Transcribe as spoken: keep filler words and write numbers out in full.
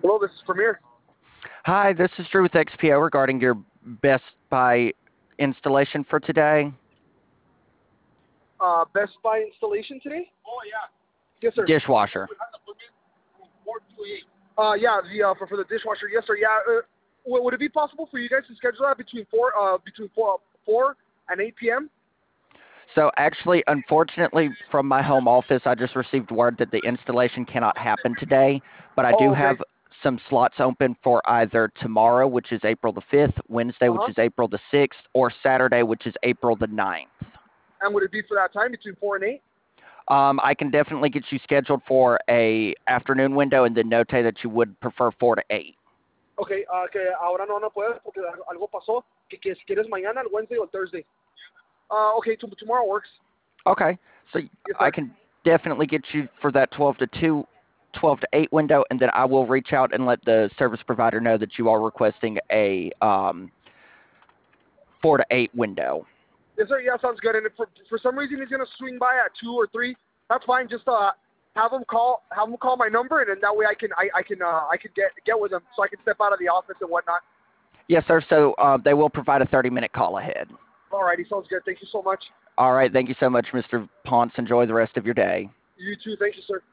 Hello, this is Premier. Hi, this is Drew with X P O regarding your Best Buy installation for today. Uh, Best Buy installation today? Yes, sir. Dishwasher. Uh, yeah, the uh, for, for the dishwasher. Yes, sir. Yeah. Uh, w- would it be possible for you guys to schedule that between four uh between four four and eight p m? So, actually, unfortunately, from my home office, I just received word that the installation cannot happen today, but I do Oh, okay. have some slots open for either tomorrow, which is April the fifth, Wednesday, Uh which huh. is April the sixth, or Saturday, which is April the ninth. And would it be for that time between four and eight? Um, I can definitely get you scheduled for a afternoon window and then notate that you would prefer four to eight. Okay. Uh, que ahora no no puedes porque algo algo pasó. Que, que si quieres mañana, el Wednesday or Thursday. Uh, okay. T- tomorrow works. Okay. So Yes, I sir. can definitely get you for that twelve to two, twelve to eight window, and then I will reach out and let the service provider know that you are requesting a um, four to eight window. Yes, sir. Yeah, sounds good. And if for for some reason he's gonna swing by at two or three, that's fine. Just uh have him call have him call my number, and then that way I can I, I can uh I can get get with him so I can step out of the office and whatnot. Yes, sir. So uh, they will provide a thirty minute call ahead. Alrighty, sounds good. Thank you so much. All right. Thank you so much, mister Ponce. Enjoy the rest of your day. You too. Thank you, sir.